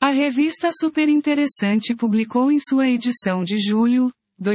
A revista Superinteressante publicou em sua edição de julho,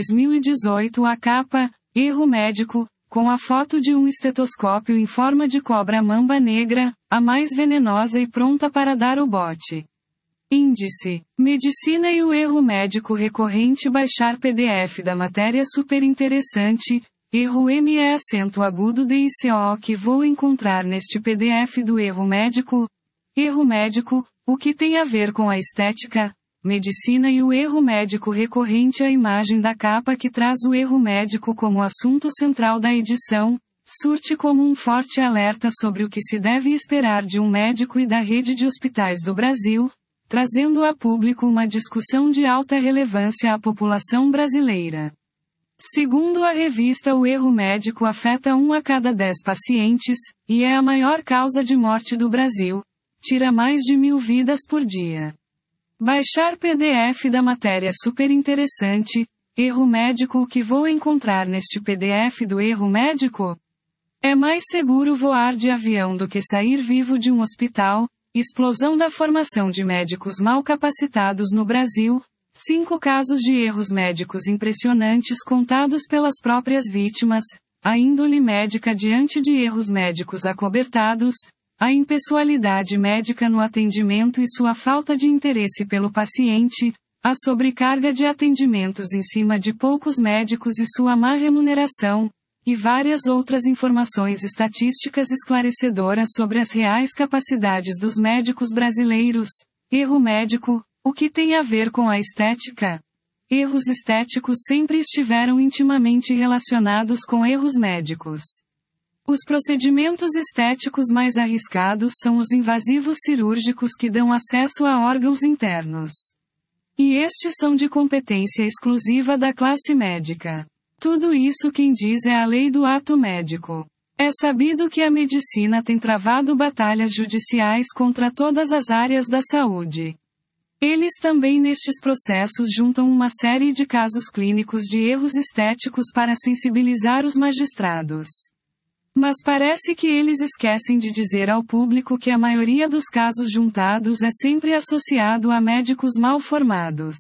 2018 a capa, Erro Médico, com a foto de um estetoscópio em forma de cobra-mamba negra, a mais venenosa e pronta para dar o bote. Índice: Medicina e o erro médico recorrente. Baixar PDF da matéria superinteressante, erro M é acento agudo DICO que vou encontrar neste PDF do erro médico. Erro médico, o que tem a ver com a estética, medicina e o erro médico recorrente. A imagem da capa que traz o erro médico como assunto central da edição, surte como um forte alerta sobre o que se deve esperar de um médico e da rede de hospitais do Brasil, trazendo a público uma discussão de alta relevância à população brasileira. Segundo a revista, o erro médico afeta 1 a cada 10 pacientes, e é a maior causa de morte do Brasil. Tira mais de 1.000 vidas por dia. Baixar PDF da matéria superinteressante, erro médico. O que vou encontrar neste PDF do erro médico? É mais seguro voar de avião do que sair vivo de um hospital. Explosão da formação de médicos mal capacitados no Brasil. 5 casos de erros médicos impressionantes contados pelas próprias vítimas. A índole médica diante de erros médicos acobertados. A impessoalidade médica no atendimento e sua falta de interesse pelo paciente. A sobrecarga de atendimentos em cima de poucos médicos e sua má remuneração. E várias outras informações estatísticas esclarecedoras sobre as reais capacidades dos médicos brasileiros. Erro médico, o que tem a ver com a estética? Erros estéticos sempre estiveram intimamente relacionados com erros médicos. Os procedimentos estéticos mais arriscados são os invasivos cirúrgicos que dão acesso a órgãos internos. E estes são de competência exclusiva da classe médica. Tudo isso quem diz é a lei do ato médico. É sabido que a medicina tem travado batalhas judiciais contra todas as áreas da saúde. Eles também nestes processos juntam uma série de casos clínicos de erros estéticos para sensibilizar os magistrados. Mas parece que eles esquecem de dizer ao público que a maioria dos casos juntados é sempre associado a médicos mal formados.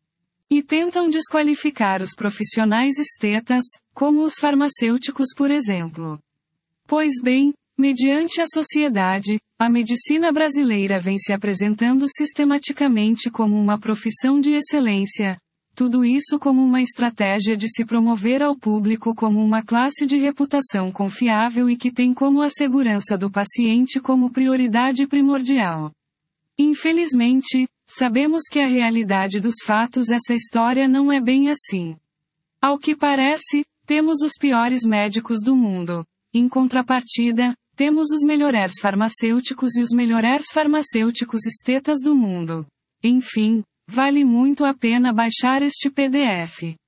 E tentam desqualificar os profissionais estetas, como os farmacêuticos, por exemplo. Pois bem, mediante a sociedade, a medicina brasileira vem se apresentando sistematicamente como uma profissão de excelência. Tudo isso como uma estratégia de se promover ao público como uma classe de reputação confiável e que tem como a segurança do paciente como prioridade primordial. Infelizmente, sabemos que a realidade dos fatos essa história não é bem assim. Ao que parece, temos os piores médicos do mundo. Em contrapartida, temos os melhores farmacêuticos e os melhores farmacêuticos estetas do mundo. Enfim, vale muito a pena baixar este PDF.